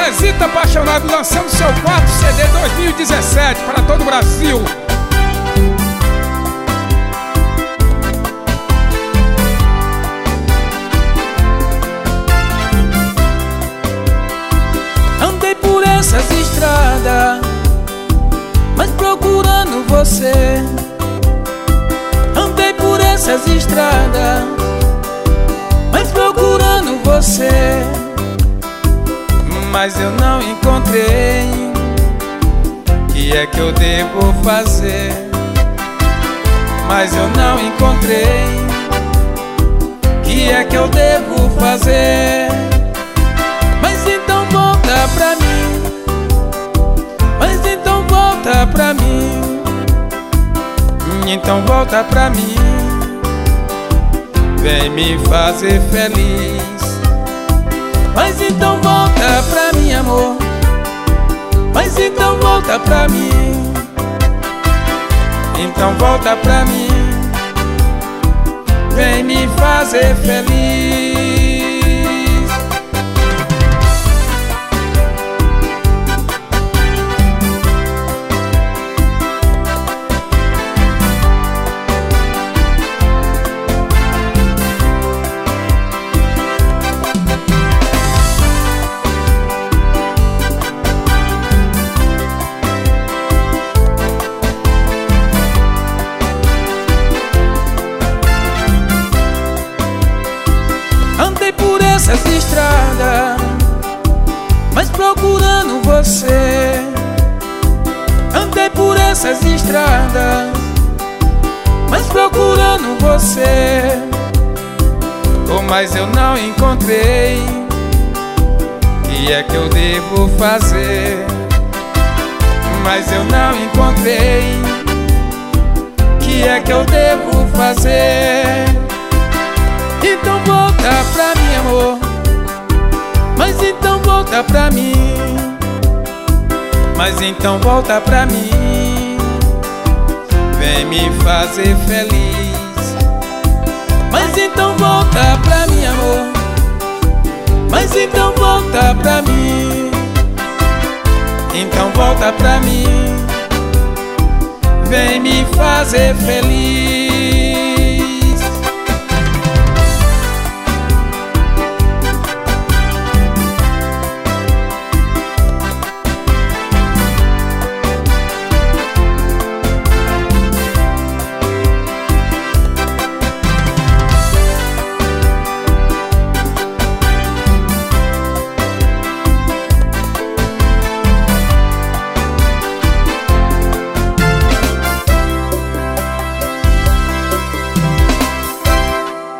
Zezito Apaixonado, lançando seu quarto CD 2017 para todo o Brasil. Andei por essas estradas, mas procurando você. Andei por essas estradas, mas procurando você. Mas eu não encontrei. Que é que eu devo fazer? Mas eu não encontrei. Que é que eu devo fazer? Mas então volta pra mim. Mas então volta pra mim. Então volta pra mim. Vem me fazer feliz. Mas então volta pra mim, amor. Mas então volta pra mim. Então volta pra mim. Vem me fazer feliz. Andei por essas estradas, mas procurando você. Andei por essas estradas, mas procurando você. Oh, mas eu não encontrei. Que é que eu devo fazer? Mas eu não encontrei. Que é que eu devo fazer? Então volta pra mim, amor. Mas então volta pra mim. Mas então volta pra mim. Vem me fazer feliz. Mas então volta pra mim, amor. Mas então volta pra mim. Então volta pra mim. Vem me fazer feliz.